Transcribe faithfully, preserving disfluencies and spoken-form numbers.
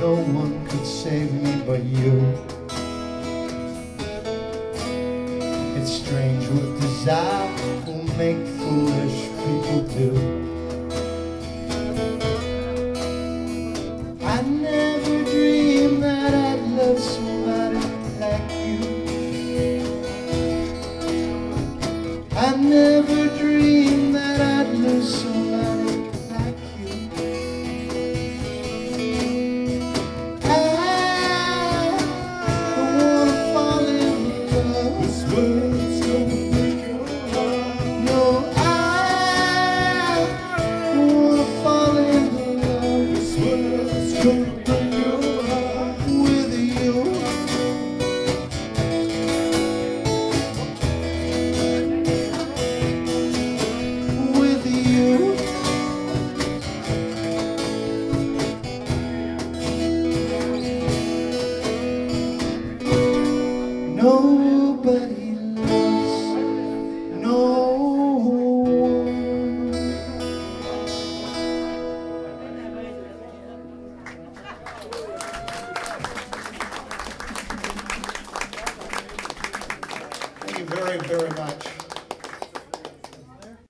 no one could save me but you. It's strange what desire will make foolish people do. I never dreamed that I'd love somebody like you. I never dreamed that I'd lose somebody like you. I wanna fall in love. This world's gonna break your heart. No, I wanna fall in love. This world's gonna break your heart with you. With you. Nobody loves no one. Thank you very, very much.